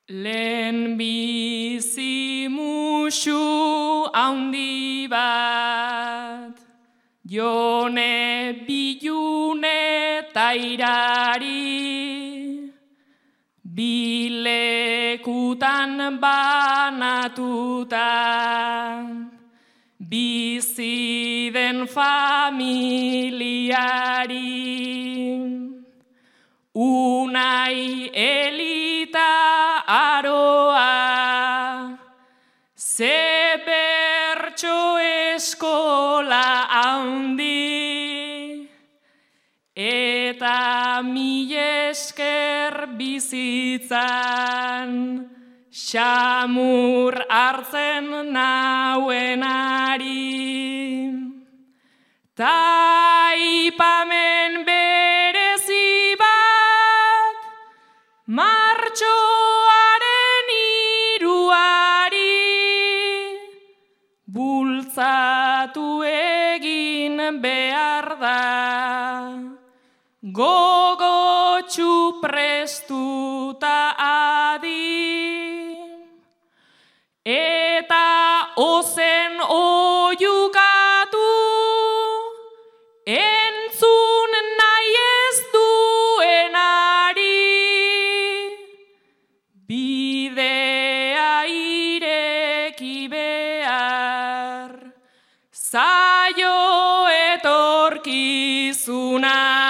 Lehen bizi musu handi bat, Jone Bilune tairari, bilekutan banatuta, bizi den familiari. Unai elita aroa, ze bertso eskola handi, eta mil esker bizitzan, xamur hartzen nauenari. Taipamen berezi bat, martxoaren 3, bultzatu egin behar da, gogotsu prestuta adi, eta ozen oiukatu, entzun nahi ez duenari, bidea ireki behar, zaio etorkizuna.